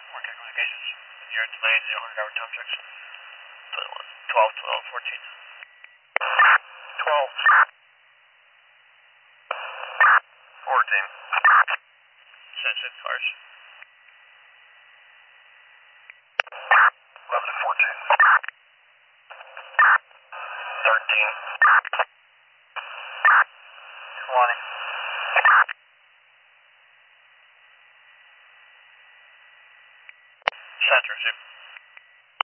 Market communications. You're delayed 0 time checks. 12, 12, 14. 12. 14. Sunset cars. 11 to 14. 13. 20. Center, zip.